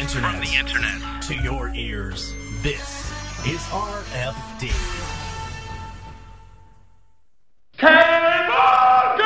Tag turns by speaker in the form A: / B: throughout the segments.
A: From the internet to your ears, this is RFD.
B: Table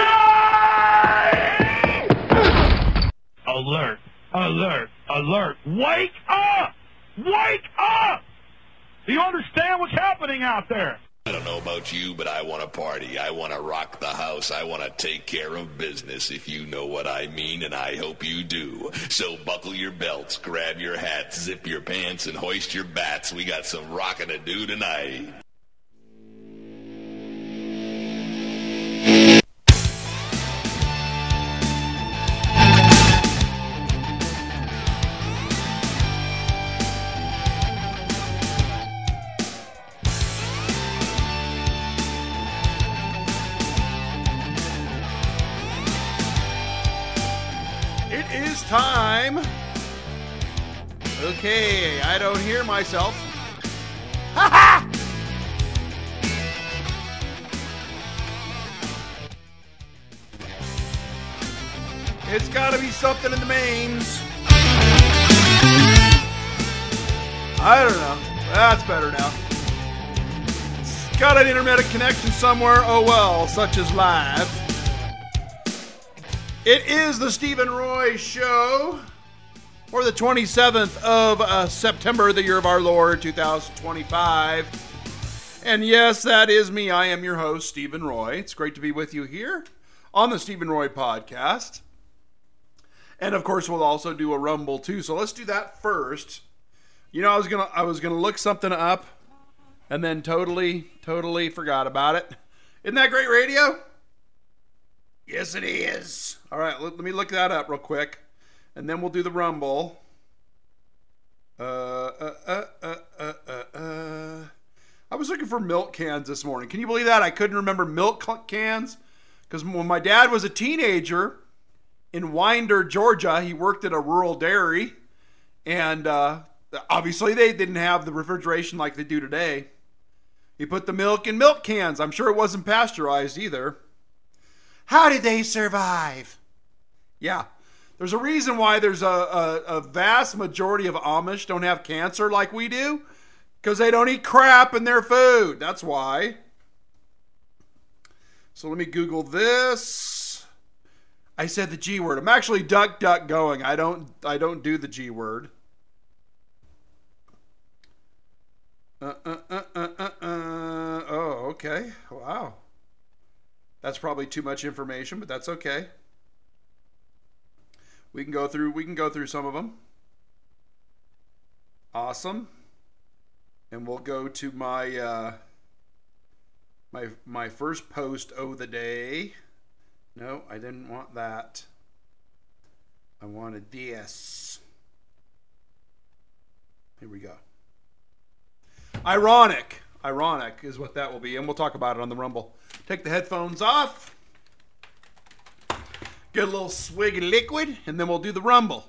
B: game! Alert, alert, alert. Wake up! Wake up! Do you understand what's happening out there?
C: I don't know about you, but I want to party. I want to rock the house. I want to take care of business, if you know what I mean, and I hope you do. So buckle your belts, grab your hats, zip your pants, and hoist your bats. We got some rocking to do tonight.
D: Time. Okay, I don't hear myself. Ha ha! It's got to be something in the mains. I don't know. That's better now. It's got an internet connection somewhere. Oh well, such is life. It is the Stephen Roy Show for the 27th of September, the year of our Lord, 2025. And yes, that is me. I am your host, Stephen Roy. It's great to be with you here on the Stephen Roy Podcast. And of course, we'll also do a Rumble too. So let's do that first. You know, I was gonna look something up and then totally forgot about it. Isn't that great radio? Yes, it is. All right, let me look that up real quick, and then we'll do the Rumble. I was looking for milk cans this morning. Can you believe that? I couldn't remember milk cans, because when my dad was a teenager in Winder, Georgia, he worked at a rural dairy, and obviously they didn't have the refrigeration like they do today. He put the milk in milk cans. I'm sure it wasn't pasteurized either. How did they survive? Yeah, there's a reason why there's a vast majority of Amish don't have cancer like we do, because they don't eat crap in their food. That's why. So let me Google this. I said the G word. I'm actually duck going. I don't do the G word. Oh, okay. Wow. That's probably too much information, but that's okay. We can go through some of them. Awesome. And we'll go to my my first post of the day. No, I didn't want that. I wanted this. Here we go. Ironic is what that will be, and we'll talk about it on the Rumble. Take the headphones off. Get a little swig of liquid, and then we'll do the Rumble.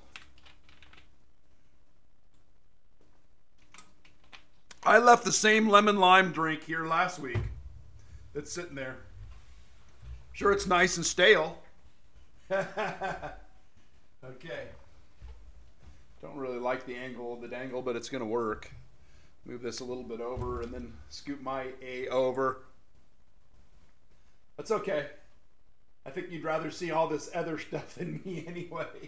D: I left the same lemon lime drink here last week that's sitting there. Sure, it's nice and stale. Okay. Don't really like the angle of the dangle, but it's going to work. Move this a little bit over and then scoop my A over. That's okay. I think you'd rather see all this other stuff than me anyway.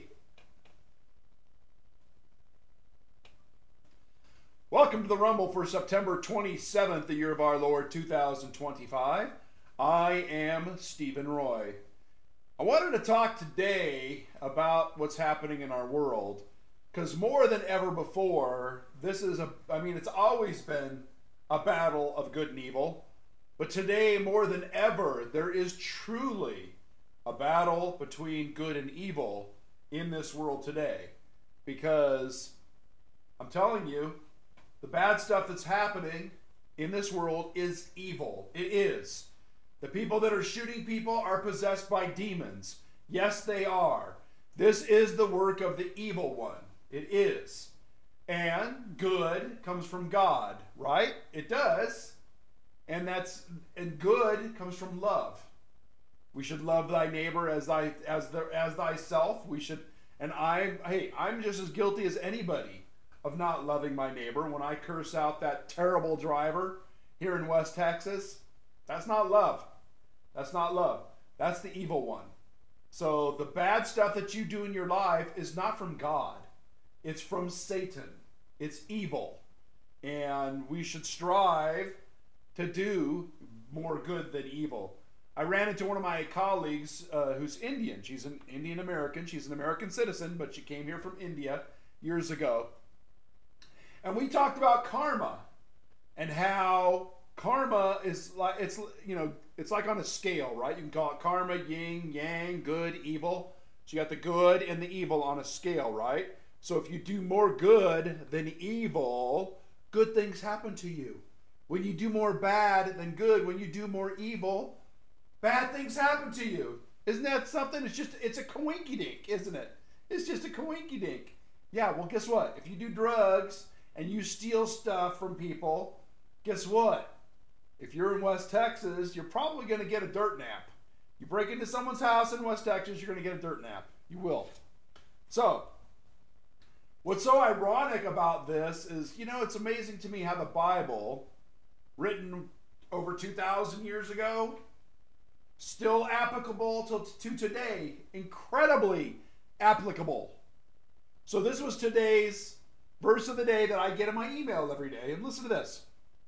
D: Welcome to the Rumble for September 27th, the year of our Lord 2025. I am Stephen Roy. I wanted to talk today about what's happening in our world, because more than ever before, it's always been a battle of good and evil, but today more than ever, there is truly a battle between good and evil in this world today, because I'm telling you, the bad stuff that's happening in this world is evil. It is. The people that are shooting people are possessed by demons. Yes, they are. This is the work of the evil one. It is. And good comes from God, right? It does. And good comes from love. We should love thy neighbor as thyself. We should And I'm just as guilty as anybody of not loving my neighbor. When I curse out that terrible driver here in West Texas, that's not love. That's not love. That's the evil one. So the bad stuff that you do in your life is not from God. It's from Satan. It's evil. And we should strive to do more good than evil. I ran into one of my colleagues who's Indian. She's an Indian American. She's an American citizen, but she came here from India years ago. And we talked about karma and how karma is like, it's like on a scale, right? You can call it karma, yin, yang, good, evil. So you got the good and the evil on a scale, right? So if you do more good than evil, good things happen to you. When you do more bad than good, when you do more evil, bad things happen to you. Isn't that something? It's a coinky-dink, isn't it? It's just a coinky-dink. Yeah, well, guess what? If you do drugs and you steal stuff from people, guess what? If you're in West Texas, you're probably going to get a dirt nap. You break into someone's house in West Texas, you're going to get a dirt nap. You will. So, what's so ironic about this is, it's amazing to me how the Bible, written over 2,000 years ago, still applicable to today. Incredibly applicable. So this was today's verse of the day that I get in my email every day. And listen to this.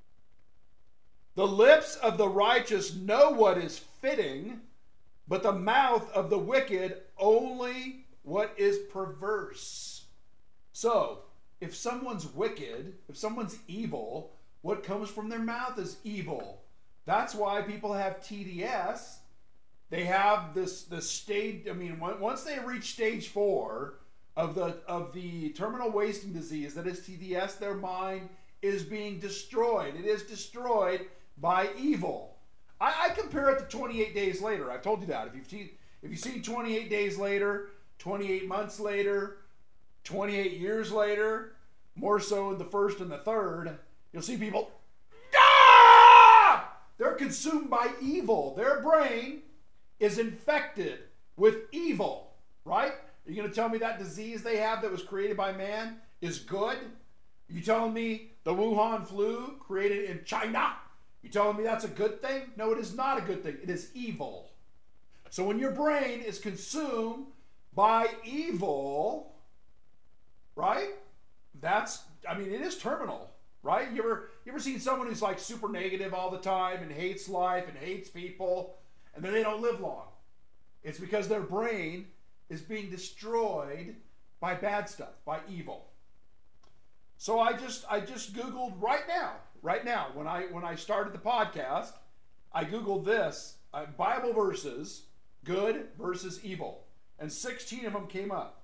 D: The lips of the righteous know what is fitting, but the mouth of the wicked only what is perverse. So, if someone's wicked, if someone's evil, what comes from their mouth is evil. That's why people have TDS. They have this stage. Once they reach stage 4 of the terminal wasting disease, that is TDS, their mind is being destroyed. It is destroyed by evil. I compare it to 28 days later. I've told you that. If you've seen 28 days later, 28 months later, 28 years later, more so in the first and the third, you'll see people, they're consumed by evil. Their brain is infected with evil, right? Are you going to tell me that disease they have that was created by man is good? Are you telling me the Wuhan flu created in China? You telling me that's a good thing? No, it is not a good thing. It is evil. So when your brain is consumed by evil, right? It is terminal, right? You ever seen someone who's like super negative all the time and hates life and hates people, and then they don't live long? It's because their brain is being destroyed by bad stuff, by evil. So I just Googled right now, when I started the podcast, I Googled this, Bible verses, good versus evil, and 16 of them came up.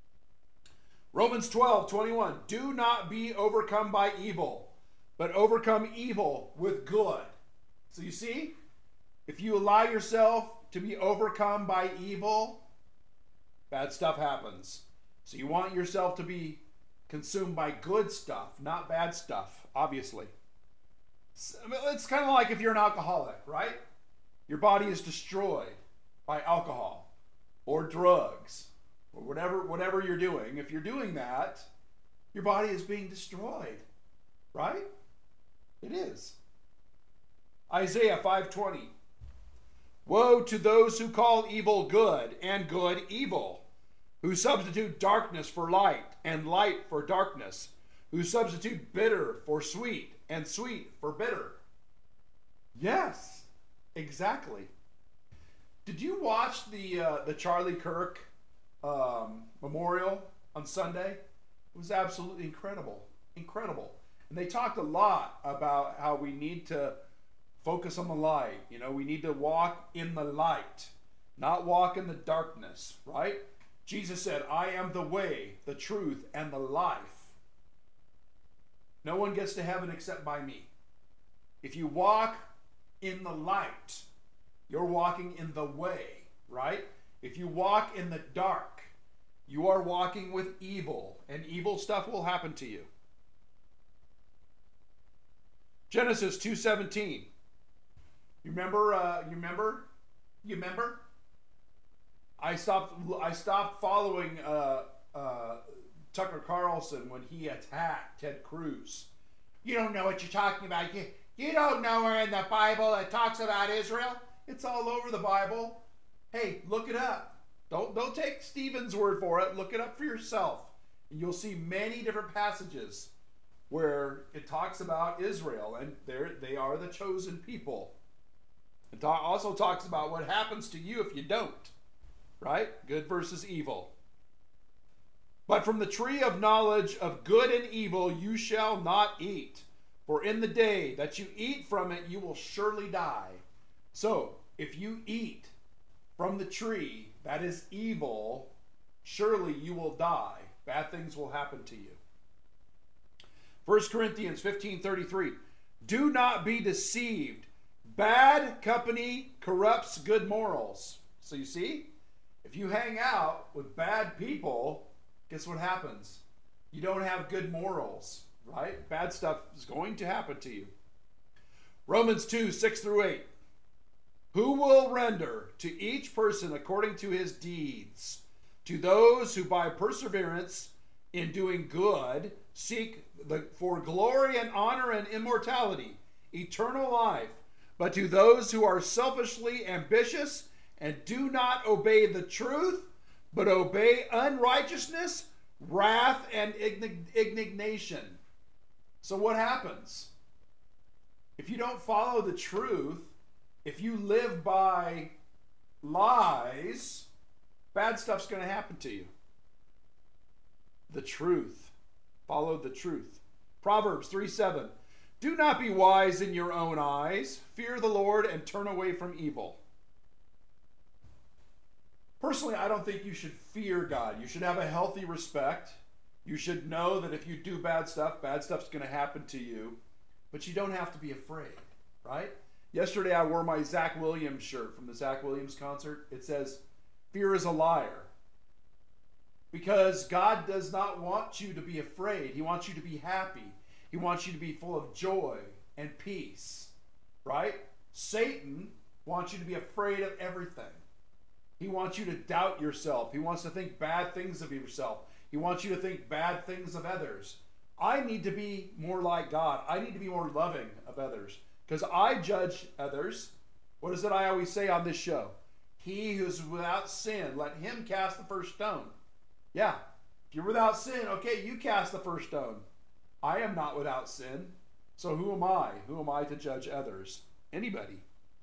D: Romans 12:21, do not be overcome by evil, but overcome evil with good. So you see, if you allow yourself to be overcome by evil, bad stuff happens. So you want yourself to be consumed by good stuff, not bad stuff, obviously. It's kind of like if you're an alcoholic, right? Your body is destroyed by alcohol or drugs or whatever you're doing. If you're doing that, your body is being destroyed, right? It is. Isaiah 5:20. Woe to those who call evil good and good evil, who substitute darkness for light and light for darkness, who substitute bitter for sweet and sweet for bitter. Yes, exactly. Did you watch the Charlie Kirk memorial on Sunday? It was absolutely incredible. Incredible. And they talked a lot about how we need to focus on the light. We need to walk in the light, not walk in the darkness, right? Jesus said, I am the way, the truth, and the life. No one gets to heaven except by me. If you walk in the light, you're walking in the way, right? If you walk in the dark, you are walking with evil, and evil stuff will happen to you. Genesis 2:17. You remember? I stopped following Tucker Carlson when he attacked Ted Cruz. You don't know what you're talking about. You don't know where in the Bible it talks about Israel. It's all over the Bible. Hey, look it up. Don't take Stephen's word for it. Look it up for yourself. And you'll see many different passages where it talks about Israel, and they are the chosen people. It also talks about what happens to you if you don't. Right? Good versus evil. But from the tree of knowledge of good and evil you shall not eat, for in the day that you eat from it you will surely die. So, if you eat from the tree that is evil, surely you will die. Bad things will happen to you. 1 Corinthians 15:33. Do not be deceived. Bad company corrupts good morals. So you see, if you hang out with bad people, guess what happens? You don't have good morals, right? Bad stuff is going to happen to you. Romans 2:6-8. Who will render to each person according to his deeds? To those who by perseverance in doing good seek for glory and honor and immortality, eternal life. But to those who are selfishly ambitious and do not obey the truth, but obey unrighteousness, wrath, and indignation. So what happens? If you don't follow the truth, if you live by lies, bad stuff's going to happen to you. The truth. Follow the truth. Proverbs 3:7. Do not be wise in your own eyes. Fear the Lord and turn away from evil. Personally, I don't think you should fear God. You should have a healthy respect. You should know that if you do bad stuff's going to happen to you. But you don't have to be afraid, right? Yesterday I wore my Zach Williams shirt from the Zach Williams concert. It says, fear is a liar. Because God does not want you to be afraid. He wants you to be happy. He wants you to be full of joy and peace, right? Satan wants you to be afraid of everything. He wants you to doubt yourself. He wants to think bad things of yourself. He wants you to think bad things of others. I need to be more like God. I need to be more loving of others because I judge others. What is it I always say on this show? He who's without sin, let him cast the first stone. Yeah, if you're without sin, okay, you cast the first stone. I am not without sin. So who am I? Who am I to judge others? Anybody.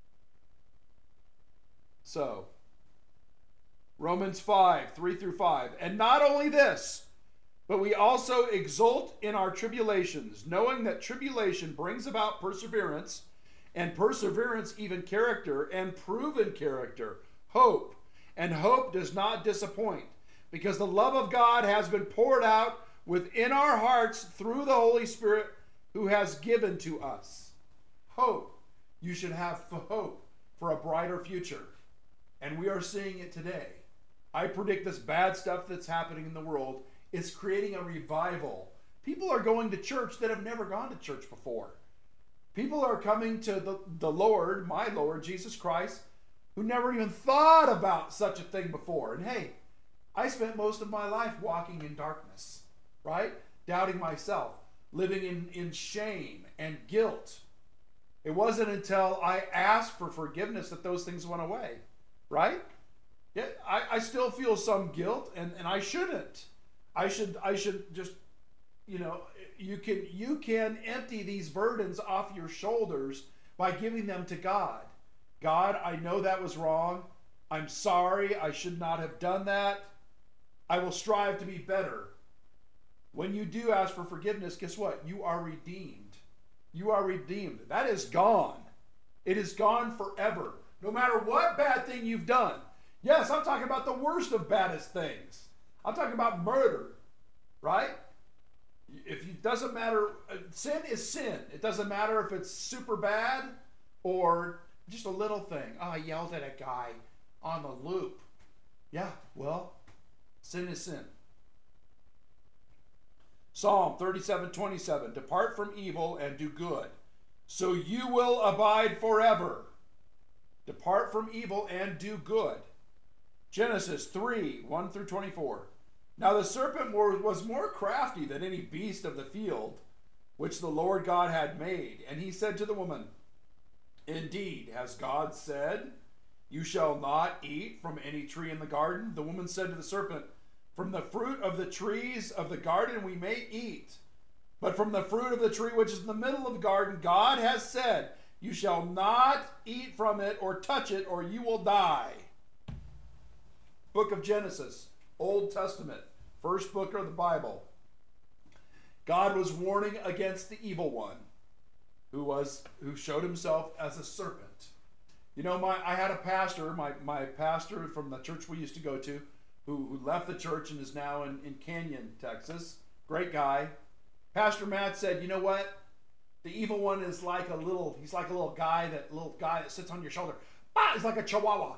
D: So, Romans 5:3-5. And not only this, but we also exult in our tribulations, knowing that tribulation brings about perseverance, and perseverance even character, and proven character, hope. And hope does not disappoint, because the love of God has been poured out within our hearts through the Holy Spirit who has given to us. Hope. You should have hope for a brighter future. And we are seeing it today. I predict this bad stuff that's happening in the world is creating a revival. People are going to church that have never gone to church before. People are coming to the Lord, my Lord, Jesus Christ, who never even thought about such a thing before. And hey, I spent most of my life walking in darkness, right? Doubting myself, living in shame and guilt. It wasn't until I asked for forgiveness that those things went away, right? Yeah, I still feel some guilt, and I shouldn't. I should just, you can empty these burdens off your shoulders by giving them to God. God, I know that was wrong. I'm sorry. I should not have done that. I will strive to be better. When you do ask for forgiveness, guess what? You are redeemed. You are redeemed. That is gone. It is gone forever. No matter what bad thing you've done. Yes, I'm talking about the worst of baddest things. I'm talking about murder, right? It doesn't matter. Sin is sin. It doesn't matter if it's super bad or just a little thing. Oh, I yelled at a guy on the loop. Yeah, well, sin is sin. Psalm 37:27. Depart from evil and do good, so you will abide forever. Depart from evil and do good. Genesis 3, 1 through 24. Now the serpent was more crafty than any beast of the field, which the Lord God had made. And he said to the woman, Indeed, has God said, You shall not eat from any tree in the garden? The woman said to the serpent, From the fruit of the trees of the garden we may eat. But from the fruit of the tree which is in the middle of the garden, God has said, You shall not eat from it or touch it, or you will die. Book of Genesis, Old Testament, first book of the Bible. God was warning against the evil one who showed himself as a serpent. You know, I had a pastor, my pastor from the church we used to go to, who left the church and is now in Canyon, Texas. Great guy. Pastor Matt said, you know what? The evil one is like a little guy that sits on your shoulder. He's like a chihuahua.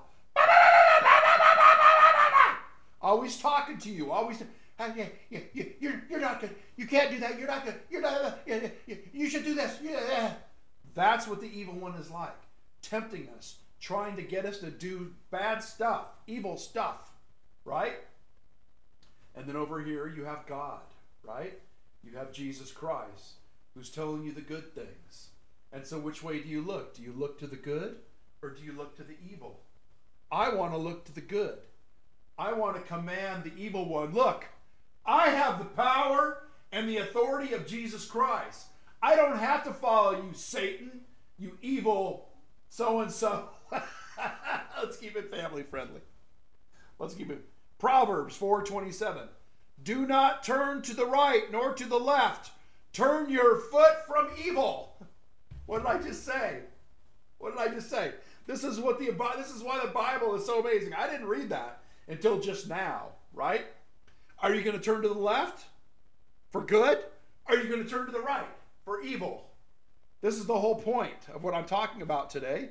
D: Always talking to you. Always, you're not good. You can't do that. You're not good. You're not. You should do this. Yeah. That's what the evil one is like, tempting us, trying to get us to do bad stuff, evil stuff, right? And then over here you have God, right? You have Jesus Christ, who's telling you the good things. And so which way do you look? Do you look to the good or do you look to the evil? I want to look to the good. I want to command the evil one. Look, I have the power and the authority of Jesus Christ. I don't have to follow you, Satan, you evil so-and-so. Let's keep it family friendly. Let's keep it. Proverbs 4:27. Do not turn to the right nor to the left. Turn your foot from evil. What did I just say? What did I just say? This is why the Bible is so amazing. I didn't read that until just now, right? Are you going to turn to the left for good? Are you going to turn to the right for evil? This is the whole point of what I'm talking about today.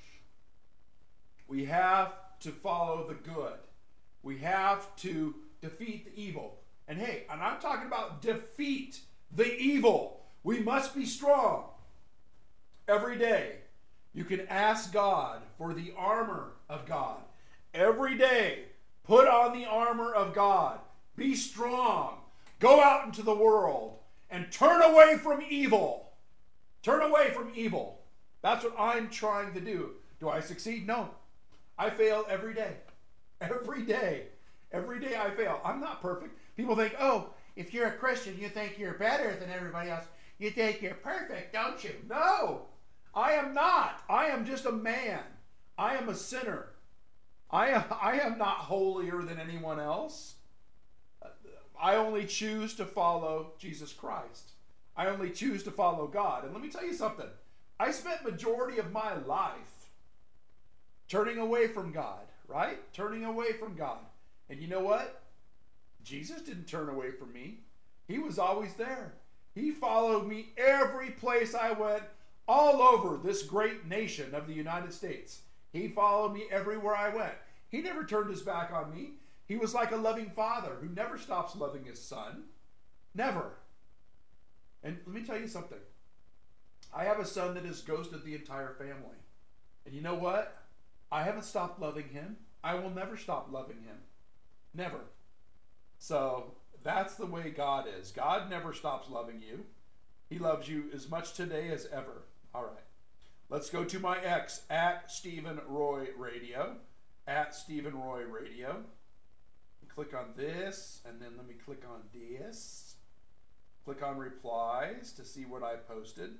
D: We have to follow the good. We have to defeat the evil. And hey, and I'm talking about defeat the evil. We must be strong. Every day, you can ask God for the armor of God. Every day, put on the armor of God. Be strong. Go out into the world and turn away from evil. Turn away from evil. That's what I'm trying to do. Do I succeed? No. I fail every day. Every day. Every day I fail. I'm not perfect. People think, oh, if you're a Christian, you think you're better than everybody else. You think you're perfect, don't you? No, I am not. I am just a man. I am a sinner. I am not holier than anyone else. I only choose to follow Jesus Christ. I only choose to follow God. And let me tell you something. I spent majority of my life turning away from God, right? Turning away from God. And you know what? Jesus didn't turn away from me. He was always there. He followed me every place I went, all over this great nation of the United States. He followed me everywhere I went. He never turned his back on me. He was like a loving father who never stops loving his son. Never. And let me tell you something. I have a son that has ghosted the entire family. And you know what? I haven't stopped loving him. I will never stop loving him. Never. So that's the way God is. God never stops loving you. He loves you as much today as ever. All right. Let's go to my X, at Stephen Roy Radio. At Stephen Roy Radio. Click on this, and then let me click on this. Click on replies to see what I posted.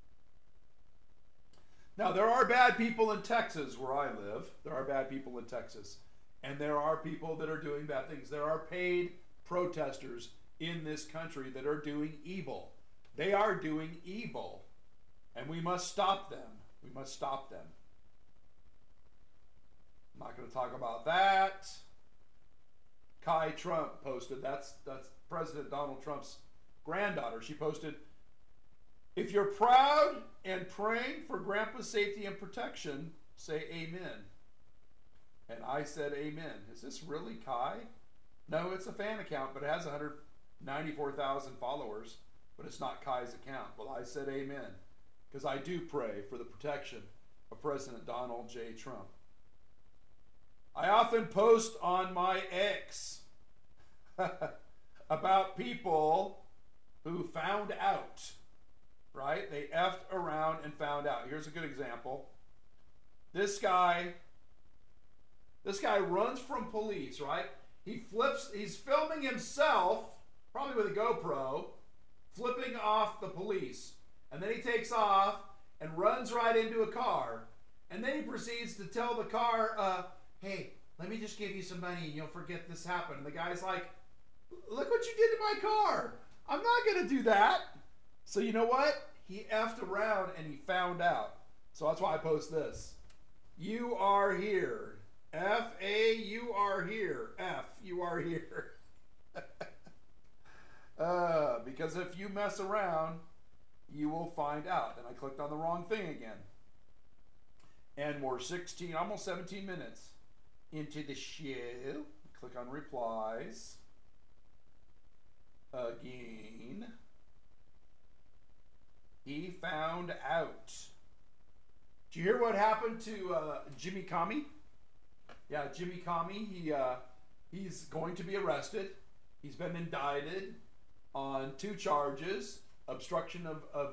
D: Now, there are bad people in Texas where I live. There are bad people in Texas. And there are people that are doing bad things. There are paid protesters in this country that are doing evil. They are doing evil. And we must stop them. We must stop them. I'm not going to talk about that. Kai Trump posted, that's President Donald Trump's granddaughter. She posted, if you're proud and praying for Grandpa's safety and protection, say amen. And I said amen. Is this really Kai? No, it's a fan account, but it has 194,000 followers, but it's not Kai's account. Well, I said amen, because I do pray for the protection of President Donald J. Trump. I often post on my X about people who found out, right? They effed around and found out. Here's a good example. This guy runs from police, right? He's filming himself, probably with a GoPro, flipping off the police. And then he takes off and runs right into a car. And then he proceeds to tell the car, hey, let me just give you some money and you'll forget this happened. And the guy's like, look what you did to my car. I'm not going to do that. So you know what? He effed around and he found out. So that's why I post this. You are here. F-A, you are here. F, you are here. Because if you mess around, you will find out. And I clicked on the wrong thing again. And we're 16, almost 17 minutes into the show. Click on replies. Again. He found out. Did you hear what happened to Jimmy Comey? Yeah, Jimmy Comey, he's going to be arrested. He's been indicted on 2 charges, obstruction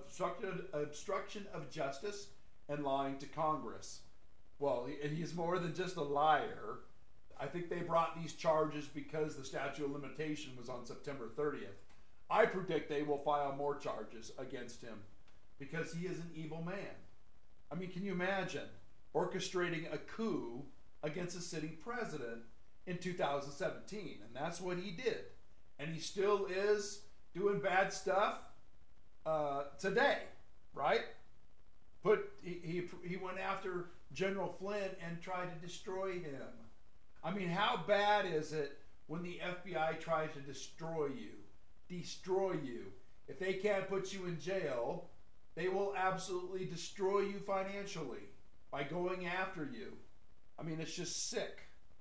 D: of justice and lying to Congress. Well, he's more than just a liar. I think they brought these charges because the statute of limitation was on September 30th. I predict they will file more charges against him because he is an evil man. I mean, can you imagine orchestrating a coup against a sitting president in 2017? And that's what he did. And he still is doing bad stuff today, right? But he went after General Flynn and tried to destroy him. I mean, how bad is it when the FBI tries to destroy you? Destroy you. If they can't put you in jail, they will absolutely destroy you financially by going after you. I mean, it's just sick.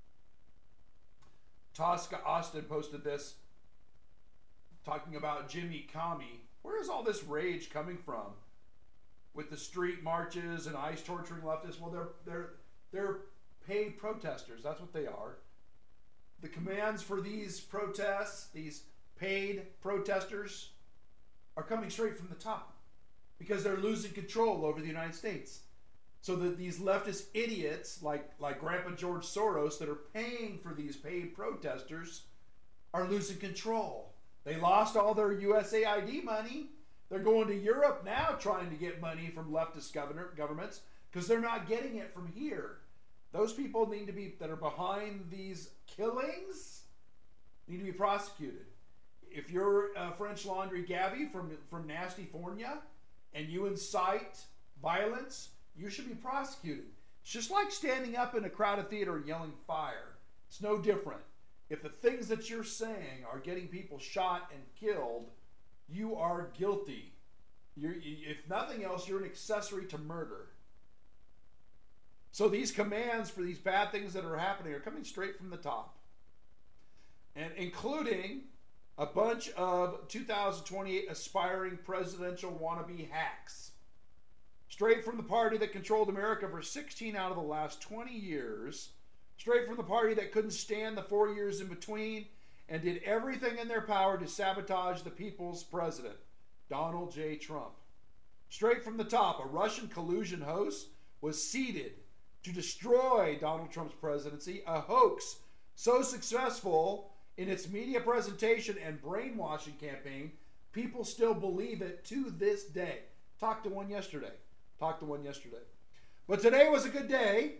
D: Tosca Austin posted this talking about Jimmy Comey. Where is all this rage coming from? With the street marches and ICE torturing leftists? Well, they're paid protesters. That's what they are. The commands for these protests, these paid protesters, are coming straight from the top because they're losing control over the United States. So that these leftist idiots like Grandpa George Soros that are paying for these paid protesters are losing control. They lost all their USAID money. They're going to Europe now trying to get money from leftist governments because they're not getting it from here. Those people that are behind these killings need to be prosecuted. If you're French Laundry Gabby from Nasty Fornia and you incite violence, you should be prosecuted. It's just like standing up in a crowded theater and yelling fire. It's no different. If the things that you're saying are getting people shot and killed, you are guilty. If nothing else, you're an accessory to murder. So these commands for these bad things that are happening are coming straight from the top. And including a bunch of 2028 aspiring presidential wannabe hacks. Straight from the party that controlled America for 16 out of the last 20 years. Straight from the party that couldn't stand the 4 years in between and did everything in their power to sabotage the people's president, Donald J. Trump. Straight from the top, a Russian collusion host was seeded to destroy Donald Trump's presidency, a hoax so successful in its media presentation and brainwashing campaign, people still believe it to this day. Talked to one yesterday. But today was a good day.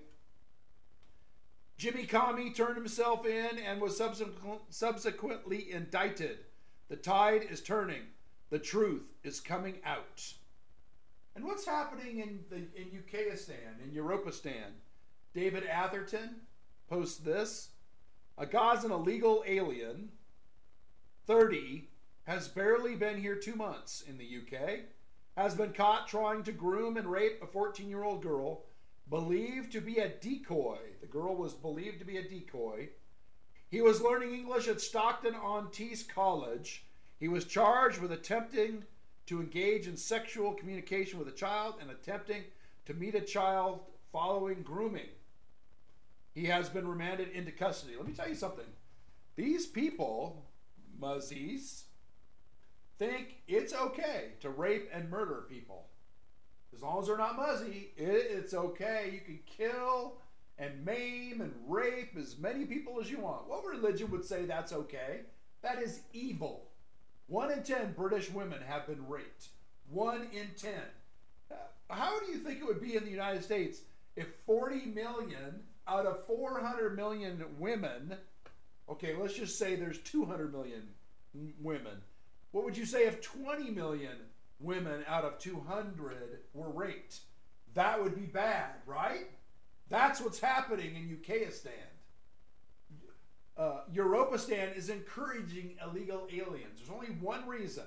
D: Jimmy Comey turned himself in and was subsequently indicted. The tide is turning. The truth is coming out. And what's happening in Ukistan, in Europistan? David Atherton posts this. A Gazan illegal alien, 30, has barely been here 2 months in the UK, has been caught trying to groom and rape a 14-year-old girl, believed to be a decoy. The girl was believed to be a decoy. He was learning English at Stockton-on-Tees College. He was charged with attempting to engage in sexual communication with a child and attempting to meet a child following grooming. He has been remanded into custody. Let me tell you something. These people, muzzies, think it's okay to rape and murder people. As long as they're not muzzy, it's okay. You can kill and maim and rape as many people as you want. What religion would say that's okay? That is evil. 1 in 10 British women have been raped. 1 in 10. How do you think it would be in the United States if 40 million out of 400 million women, okay, let's just say there's 200 million women. What would you say if 20 million women out of 200 were raped? That would be bad, right? That's what's happening in Ukistan. Europistan is encouraging illegal aliens. There's only one reason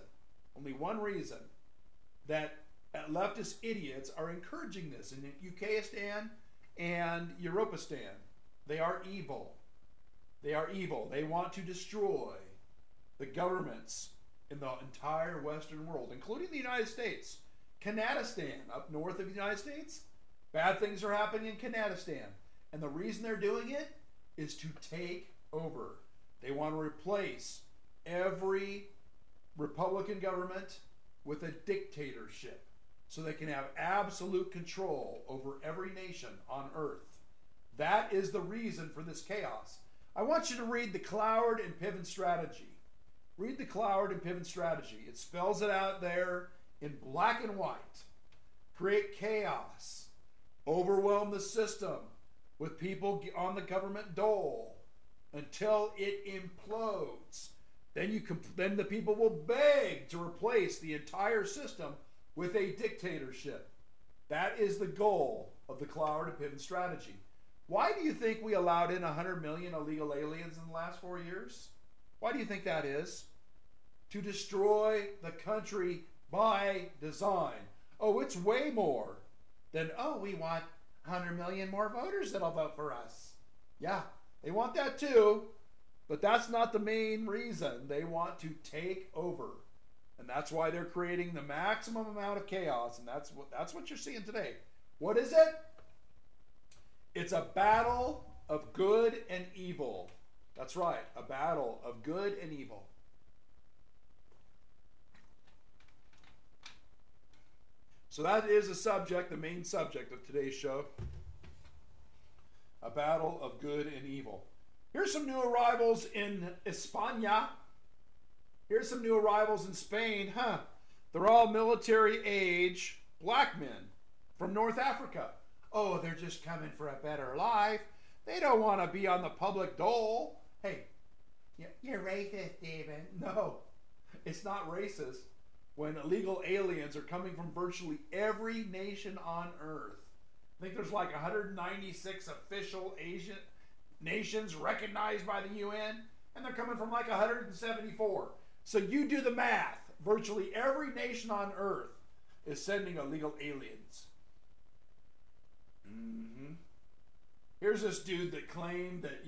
D: that leftist idiots are encouraging this in Ukistan and Europistan. They are evil. They are evil. They want to destroy the governments in the entire Western world, including the United States. Kanadistan, up north of the United States, bad things are happening in Kanadistan. And the reason they're doing it is to take over. They want to replace every Republican government with a dictatorship so they can have absolute control over every nation on earth. That is the reason for this chaos. I want you to read the Cloward and Piven strategy. Read the Cloward and Piven strategy. It spells it out there in black and white. Create chaos. Overwhelm the system with people on the government dole until it implodes. Then the people will beg to replace the entire system with a dictatorship. That is the goal of the Cloward and Piven strategy. Why do you think we allowed in 100 million illegal aliens in the last 4 years? Why do you think that is? To destroy the country by design. Oh, it's way more than, oh, we want 100 million more voters that'll vote for us. Yeah, they want that too, but that's not the main reason. They want to take over. And that's why they're creating the maximum amount of chaos, and that's what you're seeing today. What is it? It's a battle of good and evil. That's right, a battle of good and evil. So that is the subject, the main subject of today's show. A battle of good and evil. Here's some new arrivals in España. Here's some new arrivals in Spain. They're all military age black men from North Africa. Oh, they're just coming for a better life. They don't want to be on the public dole. Hey, you're racist, David. No, it's not racist when illegal aliens are coming from virtually every nation on earth. I think there's like 196 official Asian nations recognized by the UN, and they're coming from like 174. So you do the math. Virtually every nation on earth is sending illegal aliens. Here's this dude that claimed that,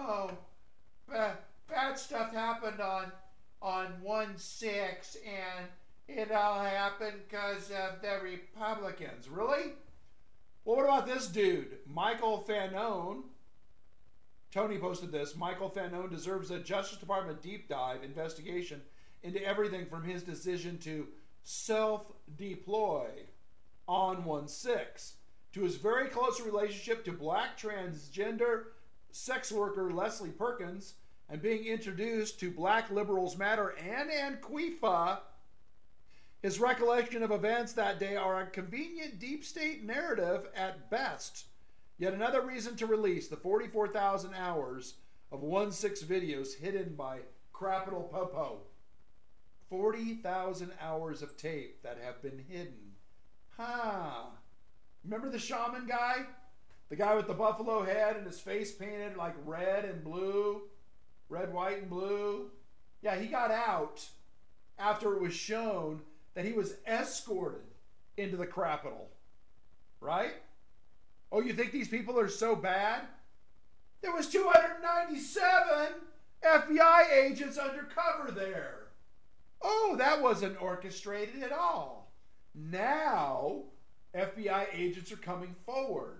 D: bad stuff happened on 1/6 and it all happened because of the Republicans. Really? Well, what about this dude, Michael Fanone? Tony posted this. Michael Fanone deserves a Justice Department deep dive investigation into everything from his decision to self-deploy on 1/6 to his very close relationship to black transgender sex worker Leslie Perkins and being introduced to Black Liberals Matter and Antifa. His recollection of events that day are a convenient deep state narrative at best. Yet another reason to release the 44,000 hours of 1/6 videos hidden by Capital Popo. 40,000 hours of tape that have been hidden. Remember the shaman guy? The guy with the buffalo head and his face painted like red and blue? Red, white, and blue? Yeah, he got out after it was shown that he was escorted into the Capitol. Right? Oh, you think these people are so bad? There was 297 FBI agents undercover there. Oh, that wasn't orchestrated at all. Now, FBI agents are coming forward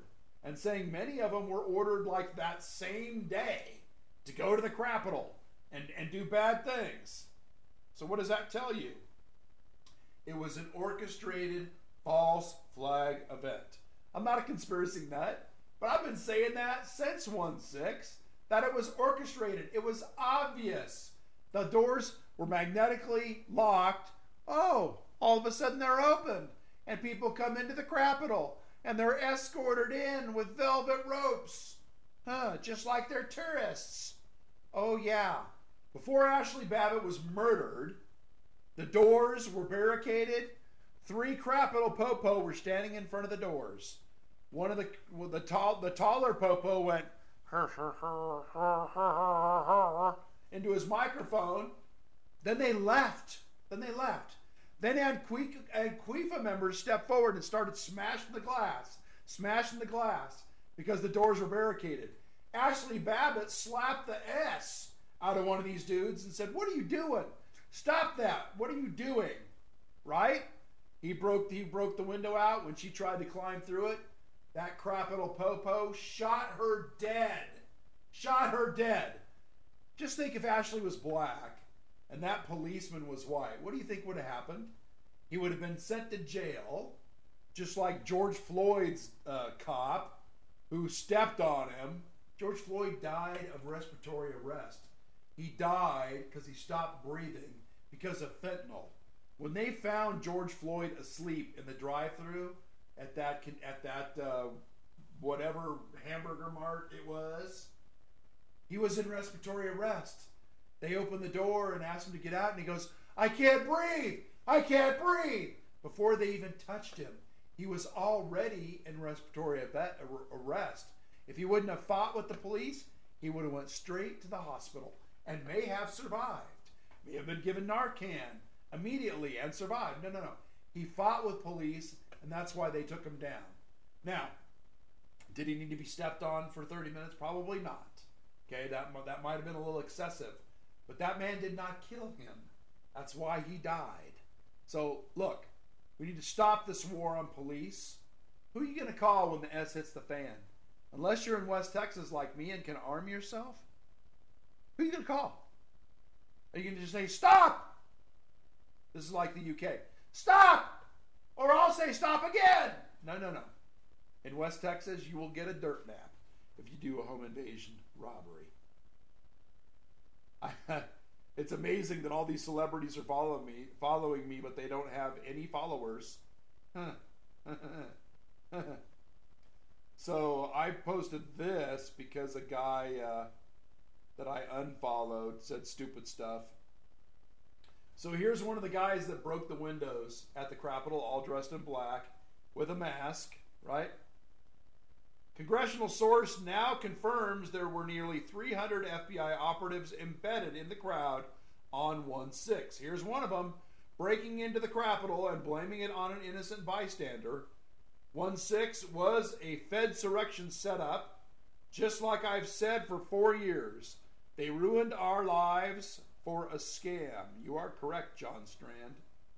D: and saying many of them were ordered like that same day to go to the Capitol and do bad things. So what does that tell you? It was an orchestrated false flag event. I'm not a conspiracy nut, but I've been saying that since 1/6, that it was orchestrated. It was obvious. The doors were magnetically locked. Oh, all of a sudden they're open, and people come into the Capitol, and they're escorted in with velvet ropes, just like they're tourists. Oh yeah. Before Ashley Babbitt was murdered, the doors were barricaded. 3 Capitol popo were standing in front of the doors. One of the taller popo went into his microphone. Then they left. Then Antifa members stepped forward and started smashing the glass, because the doors were barricaded. Ashley Babbitt slapped the S out of one of these dudes and said, "What are you doing? Stop that. What are you doing?" Right? He broke the window out when she tried to climb through it. That Capitol popo shot her dead. Just think if Ashley was black and that policeman was white. What do you think would have happened? He would have been sent to jail, just like George Floyd's cop who stepped on him. George Floyd died of respiratory arrest. He died because he stopped breathing because of fentanyl. When they found George Floyd asleep in the drive-thru at that whatever hamburger mart it was, he was in respiratory arrest. They opened the door and asked him to get out, and he goes, I can't breathe. Before they even touched him, he was already in respiratory arrest. If he wouldn't have fought with the police, he would have went straight to the hospital and may have survived. May have been given Narcan immediately and survived. No. He fought with police, and that's why they took him down. Now, did he need to be stepped on for 30 minutes? Probably not. Okay, that might have been a little excessive. But that man did not kill him. That's why he died. So, look, we need to stop this war on police. Who are you going to call when the S hits the fan? Unless you're in West Texas like me and can arm yourself, who are you going to call? Are you going to just say, stop? This is like the UK. Stop! Or I'll say stop again. No. In West Texas, you will get a dirt nap if you do a home invasion robbery. It's amazing that all these celebrities are following me, but they don't have any followers. So I posted this because a guy that I unfollowed said stupid stuff. So here's one of the guys that broke the windows at the Capitol, all dressed in black with a mask, right? Congressional source now confirms there were nearly 300 FBI operatives embedded in the crowd on 1/6. Here's one of them breaking into the Capitol and blaming it on an innocent bystander. 1/6 was a Fedsurrection setup, just like I've said for 4 years. They ruined our lives for a scam. You are correct, John Strand.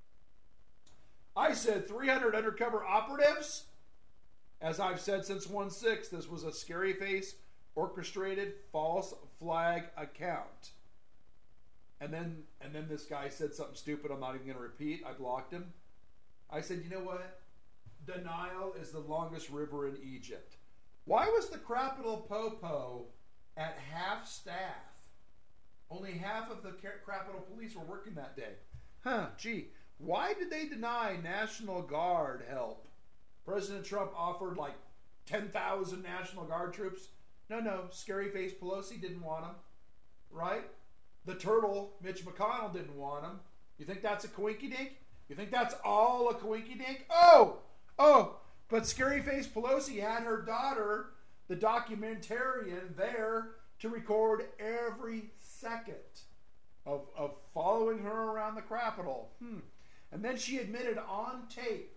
D: I said 300 undercover operatives. As I've said since 1/6, this was a scary face, orchestrated, false flag account. And then this guy said something stupid I'm not even going to repeat. I blocked him. I said, you know what? The Nile is the longest river in Egypt. Why was the Capitol Popo at half staff? Only half of the Capitol Police were working that day. Why did they deny National Guard help? President Trump offered like 10,000 National Guard troops. No, scary face Pelosi didn't want them, right? The turtle, Mitch McConnell, didn't want them. You think that's a coinky-dink? You think that's all a coinky-dink? Oh, but scary face Pelosi had her daughter, the documentarian, there to record every second of following her around the Capitol. And then she admitted on tape,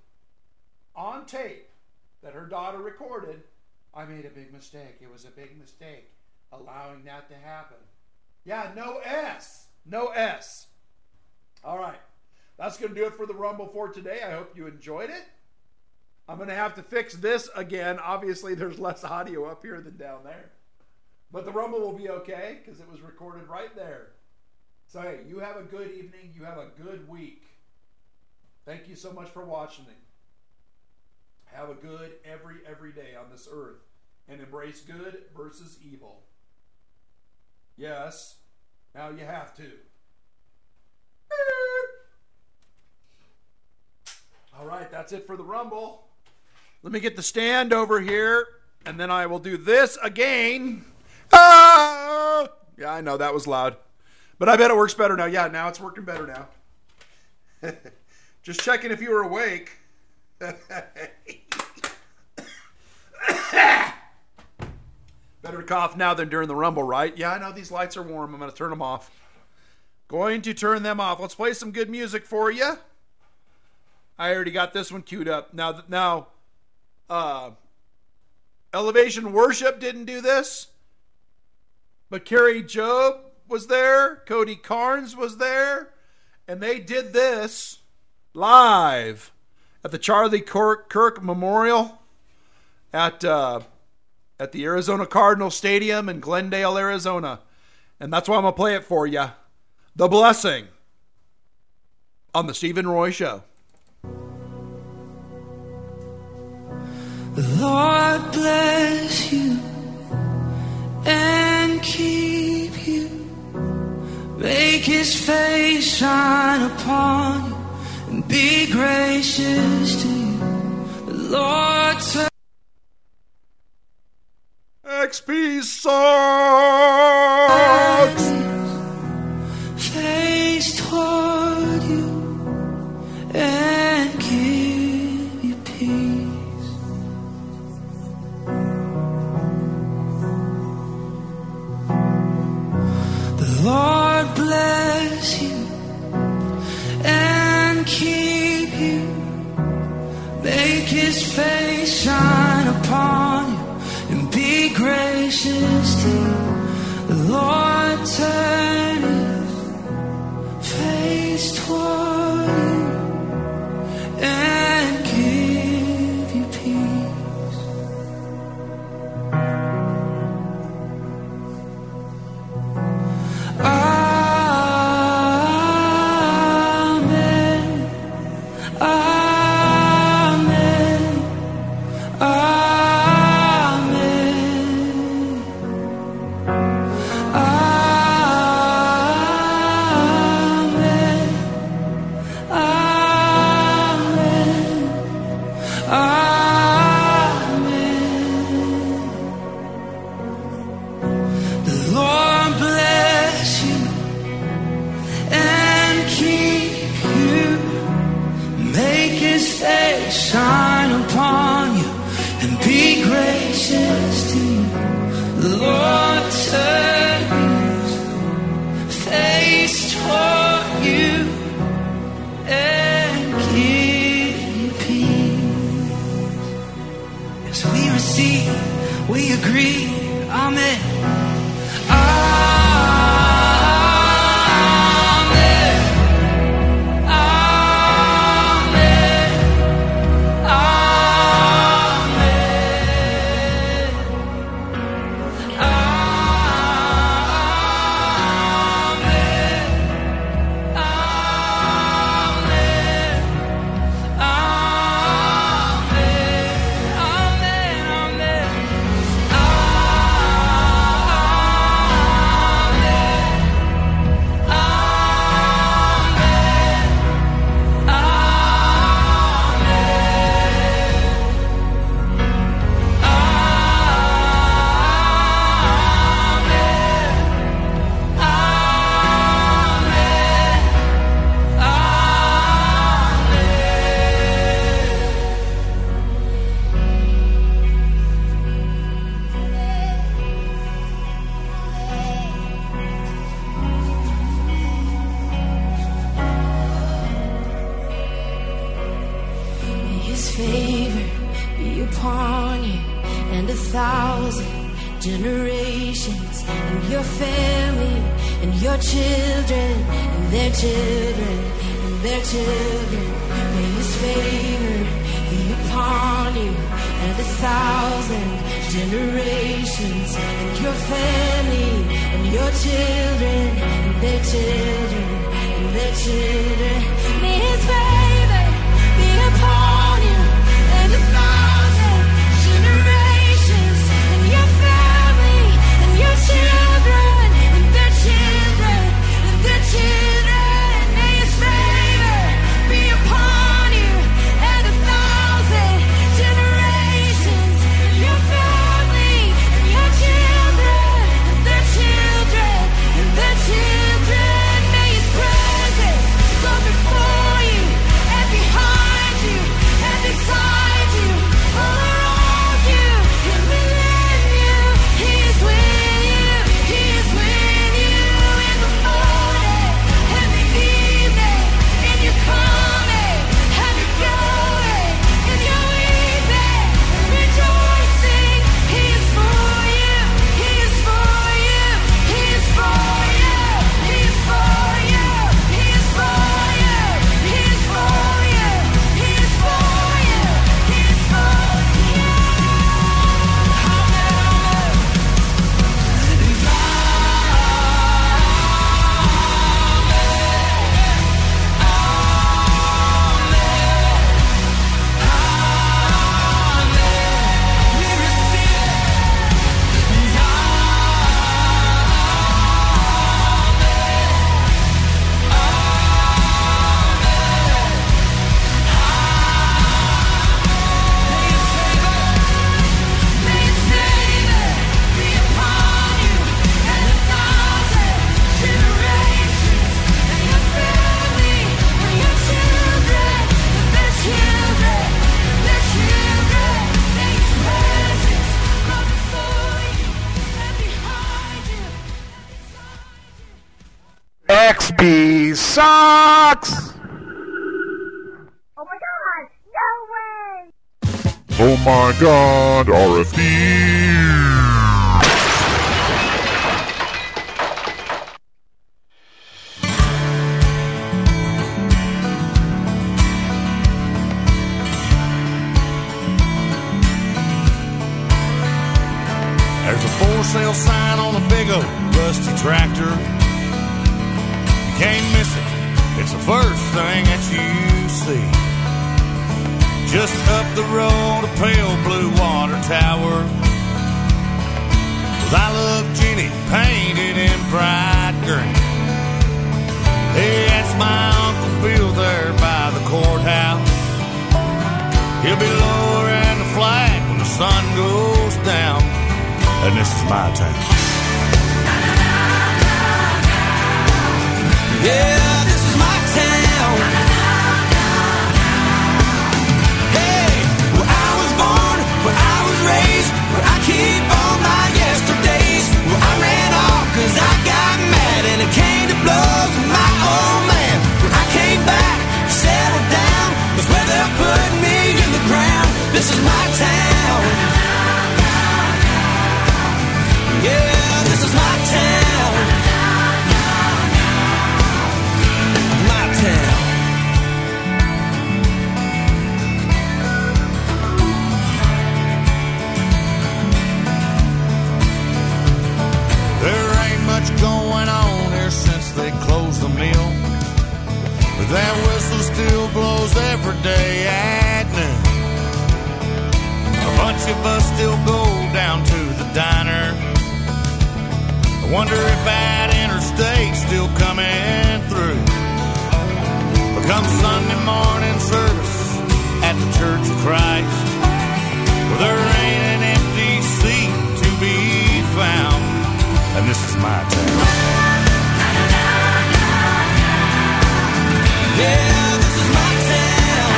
D: that her daughter recorded, I made a big mistake. It was a big mistake allowing that to happen. Yeah, no S. All right. That's going to do it for the Rumble for today. I hope you enjoyed it. I'm going to have to fix this again. Obviously, there's less audio up here than down there. But the Rumble will be okay because it was recorded right there. So, hey, you have a good evening. You have a good week. Thank you so much for watching. Have a good every day on this earth. And embrace good versus evil. Yes. Now you have to. All right, that's it for the Rumble. Let me get the stand over here, and then I will do this again. Ah! Yeah, I know that was loud. But I bet it works better now. Yeah, now it's working better now. Just checking if you were awake. Better to cough now than during the Rumble, right? Yeah, I know these lights are warm. I'm going to turn them off. Going to turn them off. Let's play some good music for you. I already got this one queued up. Now, Elevation Worship didn't do this, but Carrie Job was there. Cody Carnes was there, and they did this live at the Charlie Kirk Memorial at the Arizona Cardinal Stadium in Glendale, Arizona. And that's why I'm going to play it for you. The Blessing on the Stephen Roy Show.
E: The Lord bless you and keep you. Make his face shine upon you and be gracious to you. The Lord turn
D: XP sucks.
E: Face toward you and give you peace. The Lord bless you and keep you. Make his face shine upon you and be gracious to you. The Lord turn his face toward you and give you peace. Amen. Amen. Shine upon you and be gracious to you. The Lord turn his face toward you and give you peace. As we receive, we agree. Amen. Generations and your family and your children and their children and their children. May his favor be upon upon you and 1,000 generations, and your family and your children and their children and their children. May His favor be upon you and 1,000 generations, and your family and your children and their children and their children. May His favor be upon you and 1,000 generations, and your family and your children and their children and their children. May His presence go before you and behind you and beside you, all around you and within you. He is with you. He is with you in the morning and the evening, in your coming and your going, in your weeping and rejoicing. He is for you. He is for you. He is for you. He is for you. He is for you. He is for you. He is for you. He is for you.
F: XP sucks!
G: Oh my god! No way!
F: Oh my god, RFD!
H: There's a for sale sign on a big old rusty tractor. You can't miss it. It's the first thing that you see. Just up the road, a pale blue water tower with I Love Jenny painted in bright green. Hey, that's my Uncle Bill there by the courthouse. He'll be lowering the flag when the sun goes down. And this is my town.
E: Yeah, this is my town. Hey, where I was born, where I was raised, where I keep all my yesterdays, where I ran off cause I got mad and it came to blows with my old man. When I came back, settled down, was where they're putting me in the ground. This is my town. Yeah, this is my town. My town.
H: There ain't much going on here since they closed the mill, but that whistle still blows every day at noon. A bunch of us still go down to the diner. I wonder if that interstate's still coming through. But come Sunday morning service at the Church of Christ, well, there ain't an empty seat to be found. And this is my town.
E: Yeah, this is my town.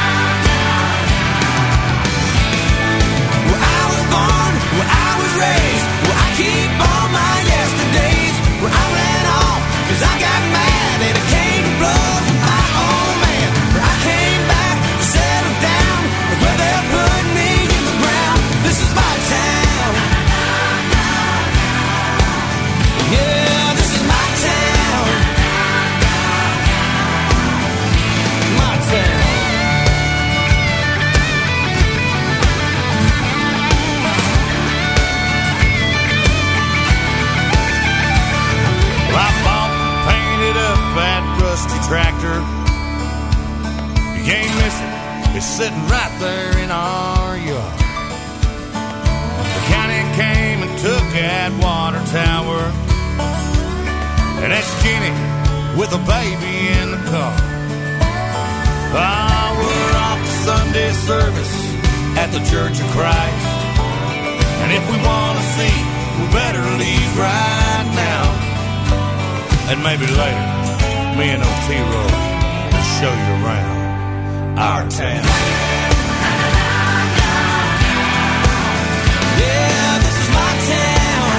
E: Where I was born, where I was raised, where I keep all my yesterdays, where I ran off cause I got mad and it came to blows with my old man. Where I came back, settled down, where they're putting me in the ground. This is my town. Yeah.
H: You can't miss it. It's sitting right there in our yard. The county came and took that water tower, and that's Jenny with a baby in the car. Ah, we're off to Sunday service at the Church of Christ, and if we want to see, we better leave right now. And maybe later, me and Otero will show you around our town. Yeah, this is my town.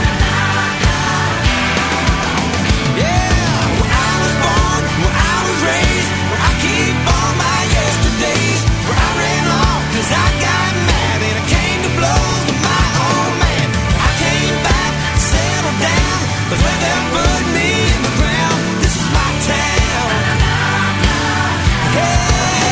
H: Yeah, where I was born, where I was raised, where I keep all my yesterdays, where I ran off 'cause I got mad and I came to blows with my old man. I came back, settled down, 'cause where they put me in the ground, this is my town. Hey.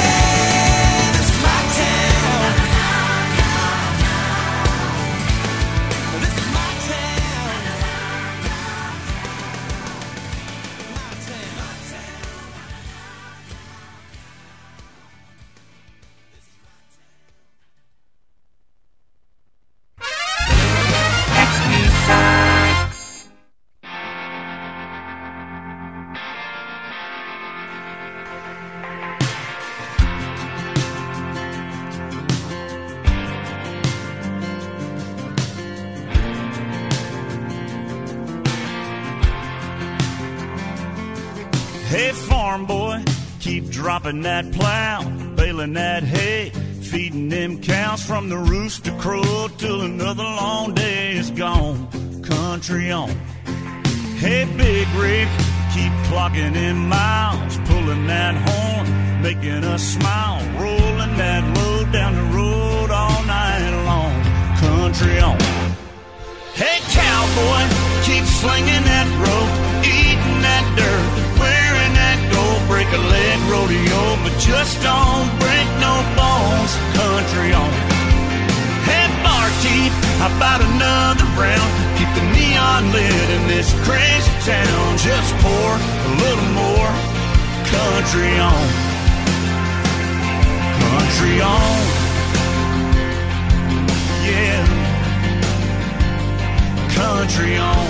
I: Hey, farm boy, keep dropping that plow, baling that hay, feeding them cows from the rooster crow till another long day is gone. Country on. Hey, big rig, keep clocking in miles, pulling that horn, making us smile, rolling that load down the road all night long. Country on. Hey, cowboy, keep slinging that rope, eating that dirt, wearing that gold, break a leg rodeo, but just don't break no bones. Country on. Hey, barkeep, how about another round? Keep the neon lit in this crazy town. Just pour a little more. Country on. Country on. Yeah. Country on.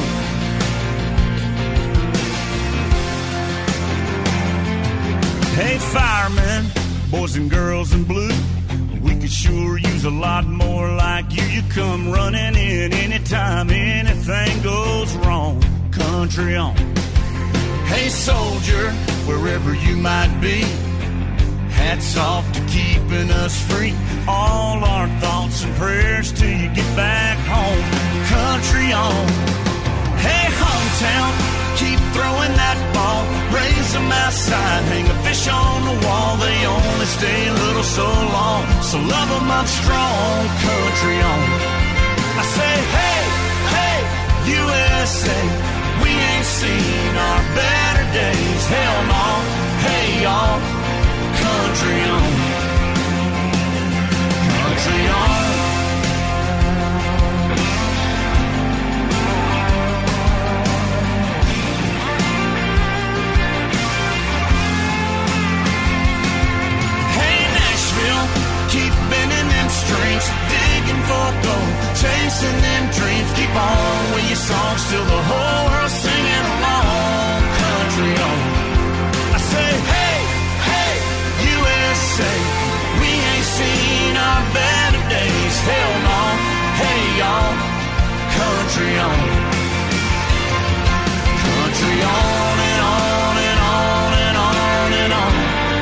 I: Hey, firemen, boys and girls in blue, we could sure use a lot more like you. You come running in anytime anything goes wrong. Country on. Hey, soldier, wherever you might be, hats off to keeping us free. All our thoughts and prayers till you get back home. Country on. Hey, hometown, keep throwing that ball, raise them outside, hang a fish on the wall. They only stay a little so long, so love them up strong. Country on. I say, hey, hey, USA, we ain't seen our better days. Hell no, hey y'all, country on. Country on. Keep bending them strings, digging for gold, chasing them dreams. Keep on with your songs till the whole world's singing along. Country on. I say, hey, hey, USA, we ain't seen our better days. Hell no, hey y'all, country on. Country on and on and on and on and on.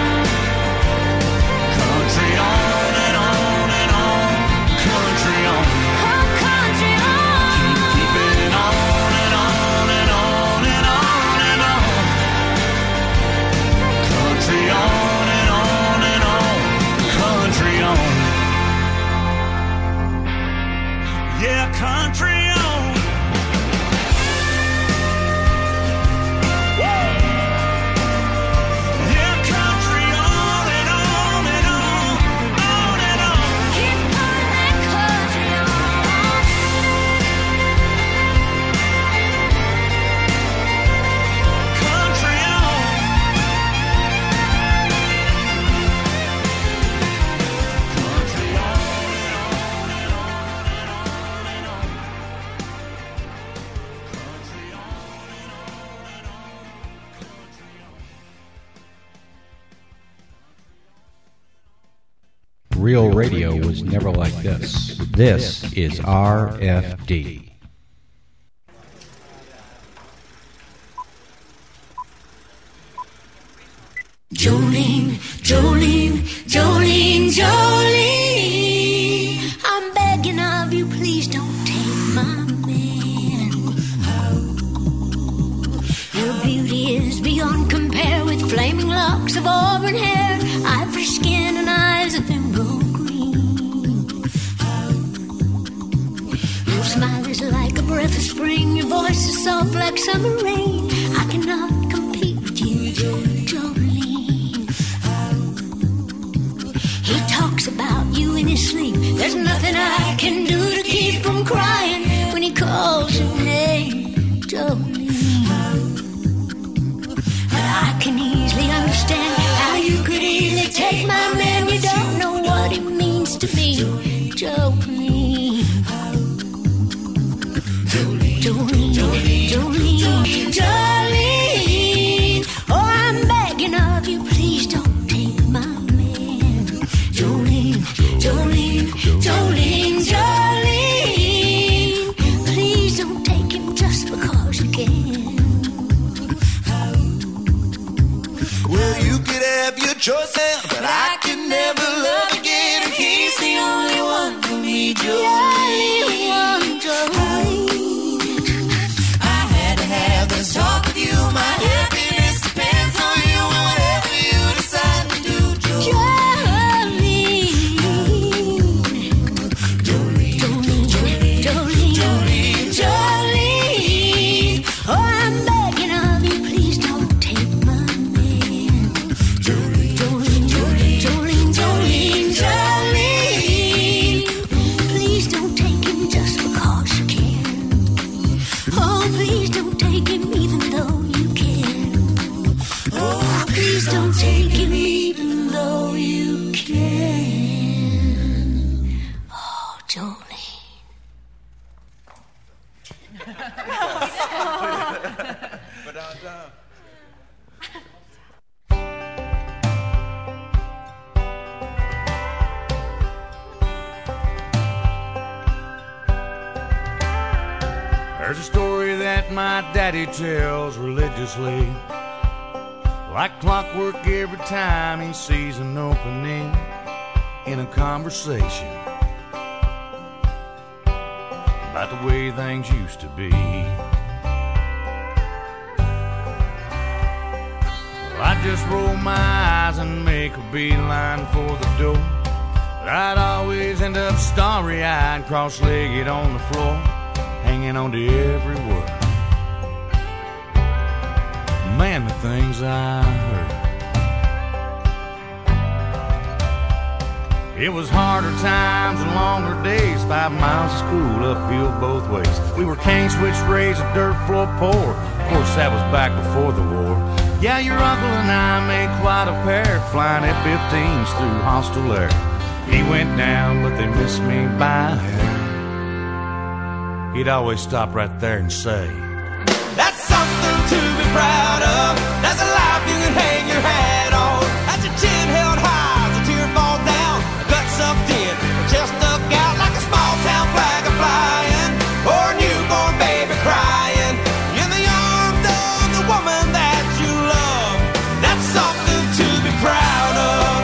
I: Country on. Country on.
J: real radio was never like this. This is RFD.
E: Jolene, Jolene, Jolene, Jolene, I'm begging of you, please don't take my man. Your beauty is beyond compare, with flaming locks of auburn hair, ivory skin and eyes of emerald green. Your smile is like a breath of spring, your voice is soft like summer rain. I cannot compete with you, Jolene. He talks about you in his sleep. There's nothing I can do to keep from crying when he calls your name, Jolene. But I can easily understand how you could easily take my man. You don't know what he means to me, Jolene. Jolene, Jolene, Jolene, Jolene. Oh, I'm begging of you, please don't take my man. Jolene, Jolene, Jolene, Jolene, please don't take him just because you can.
H: Well, you could have your choice, but I can never love again, and he's the only one for me, Jolene. I had to have this talk with you. My happiness depends on you, and whatever you decide to do, Jolene.
I: There's a story that my daddy tells religiously, like clockwork every time he sees an opening in a conversation about the way things used to be. Well, I just roll my eyes and make a beeline for the door, but I'd always end up starry-eyed, cross-legged on the floor, hanging on to every word. Man, the things I heard. It was harder times and longer days, 5 miles of school uphill both ways. We were cane switch raised, a dirt floor poor. Of course, that was back before the war. Yeah, your uncle and I made quite a pair, flying F-15s through hostile air. He went down, but they missed me by a hair. He'd always stop right there and say,
H: that's something to be proud of. That's a life you can hang your hat on. That's your chin held high as a tear falls down. A gut sucked in, a chest stuck out like a small town flag a flying, or a newborn baby crying in the arms of the woman that you love. That's something to be proud of.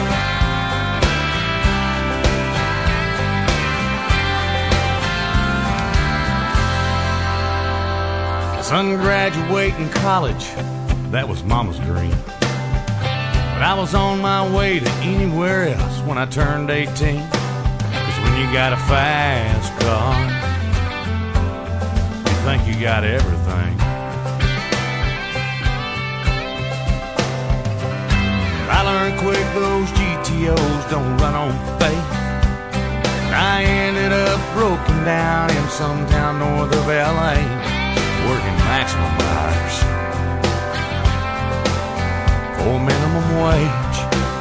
I: Son graduating college, that was Mama's dream. But I was on my way to anywhere else when I turned 18. 'Cause when you got a fast car, you think you got everything. I learned quick those GTOs don't run on faith. I ended up broken down in some town north of LA, working maximum hours for minimum wage.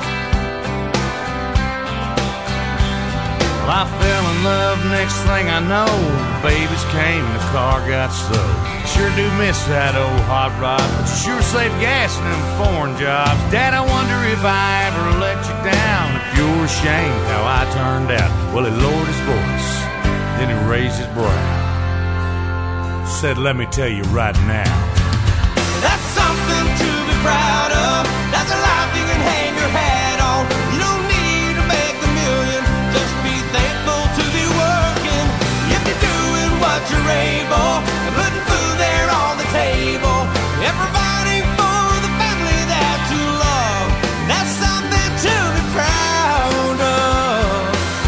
I: Well, I fell in love, next thing I know, babies came and the car got sold. Sure do miss that old hot rod, but you sure save gas in them foreign jobs. Dad, I wonder if I ever let you down, if you're were ashamed how I turned out. Well, he lowered his voice, then he raised his brow. Said, let me tell you right now.
K: That's something to be proud of. That's a life you can hang your hat on. You don't need to make a million. Just be thankful to be working. If you're doing what you're able, and putting food there on the table, and providing for the family that you love. That's something to be proud of.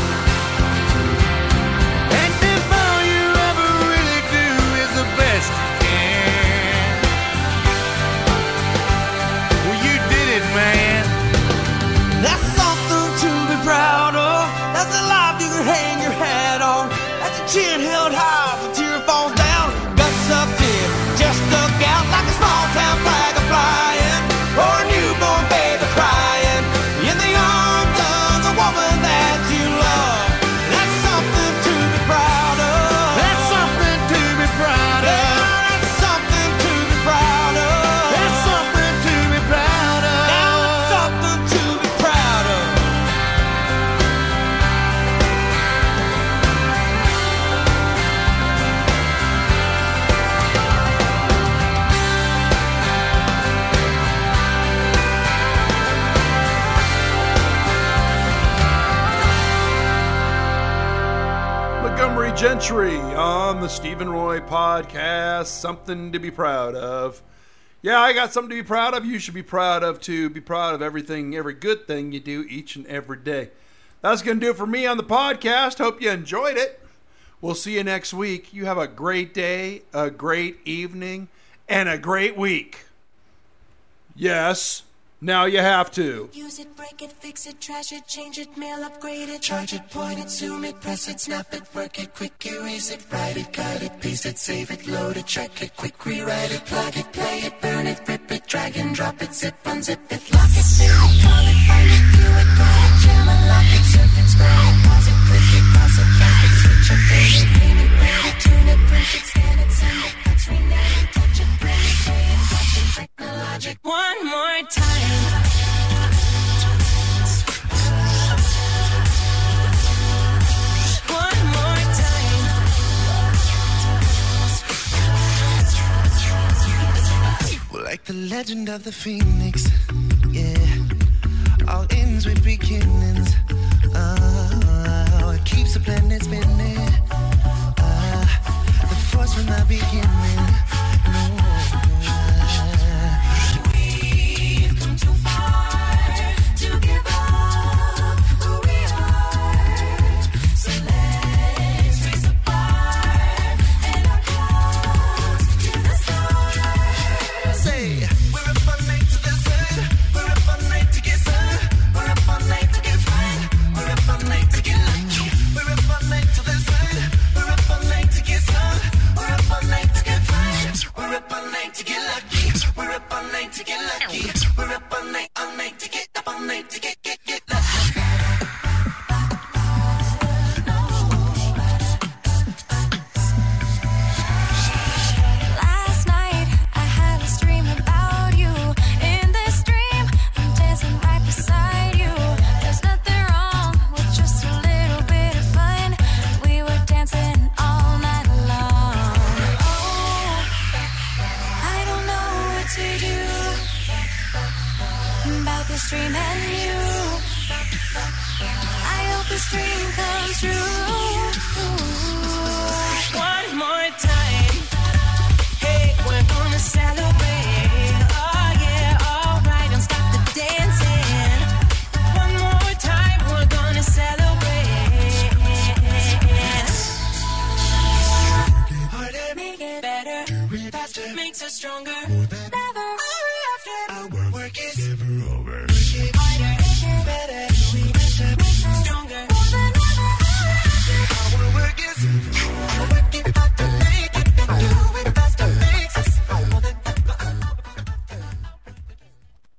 H: And if all you ever really do is the best you can, well, you did it, man.
K: That's something to be proud of. That's a life you can hang your hat on. That's a chin held high as a tear falls down. Guts up in, just stuck out like a small town flag a flying, or a newborn baby crying in the arms of the woman that you love. That's something to be proud of.
H: That's something to be proud of.
K: Yeah, that's something to be proud of.
H: That's something to be proud of.
K: Now that's something to be proud of.
D: Montgomery Gentry on the Stephen Roy Podcast. Something to be proud of. Yeah, I got something to be proud of. You should be proud of too. Be proud of everything, every good thing you do each and every day. That's going to do it for me on the podcast. Hope you enjoyed it. We'll see you next week. You have a great day, a great evening, and a great week. Yes, now you have to.
E: Use it, break it, fix it, trash it, change it, mail, upgrade it, charge it, point it, zoom it, press it, snap it, work it, quick erase it, write it, cut it, paste it, save it, load it, check it, quick rewrite it, plug it, play it, burn it, rip it, drag and drop it, zip, unzip it, lock it, fill it, call it, find it, view it, call it, jam it, lock it, surf it, scroll it, pause it, click it, cross it, back it, switch it, pay it, name it, rate it, tune it, print it, scan it, send it, fax, rename it, touch it, print it, pay it, touch it, technologic. One more time.
K: Like the legend of the phoenix, yeah. All ends with beginnings. It keeps the planet spinning. The force from the beginning. We've come too far to give up who we are. So let's raise the bar and our close to the stars. Say, we're up all night to the sun. We're up all night to get sun. We're up all night to get fun. We're up all night to get lucky. We're up all night to the sun. We're up all night to get sun. We're up all night to get fun. We're up all night to get lucky. We're up all night to get lucky. We're up all night to get up all night to get lucky.
E: Last night I had a dream about you. In this dream I'm dancing right beside you. There's nothing wrong with just a little bit of fun. We were dancing all night long. Oh, I don't know what to do about this dream and you. I hope this dream comes true. One more time. Hey, we're gonna celebrate.